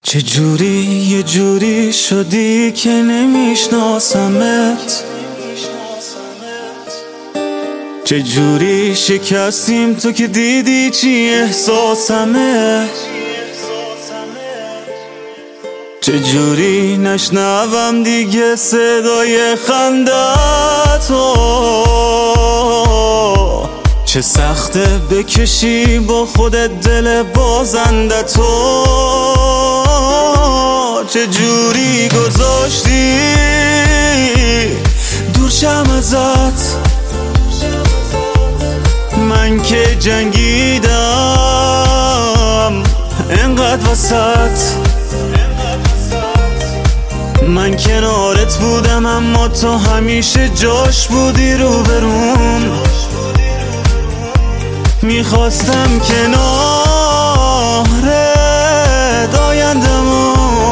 چجوری یه جوری شدی که نمیشناسمت؟ چجوری شکستیم تو که دیدی چی احساسمه؟ چجوری نشنوم دیگه صدای خنده‌تو؟ چه سخته بکشی با خودت دل بازنده تو. چجوری گذاشتی دور شم ازت؟ من که جنگیدم انقدر وسط. من کنارت بودم اما تو همیشه جاش بودی رو بروم. میخواستم کنارت آیندمو،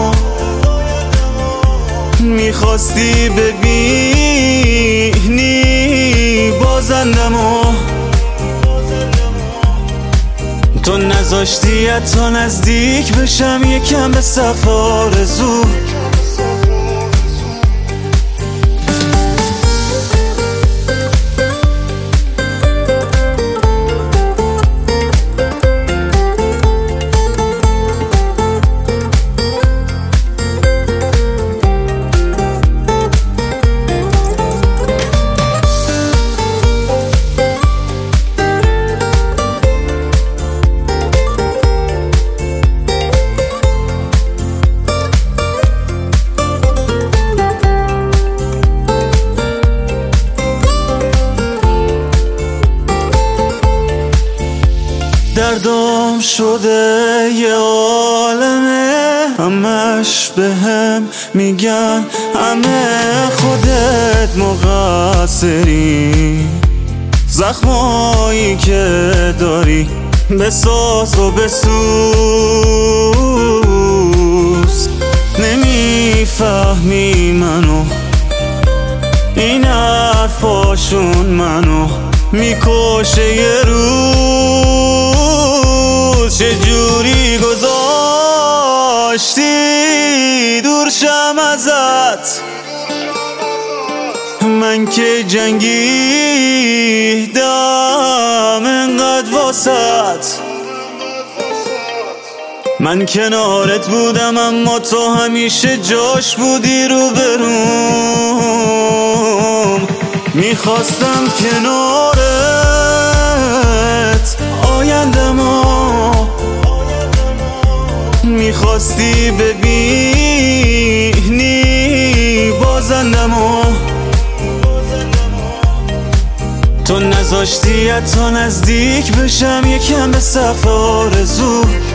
میخواستی ببینی بازندمو. تو نذاشتی حتی نزدیک بشم یکم به سقف آرزو. دردم شده یه عالمه، همش بهم میگن همه خودت مقصری. زخمایی که داری بساز و بسوز. نمیفهمی منو، این حرفاشون منو میکشه یه روز. چجوری گذاشتی دور شم ازت؟ من که جنگیدم انقدر واسط. من کنارت بودم اما تو همیشه جاش بودی رو بروم. میخواستم کنارت آیندمو، میخواستی ببینی بازندمو. تو نذاشتی حتی نزدیک بشم یکم به سقف آرزو.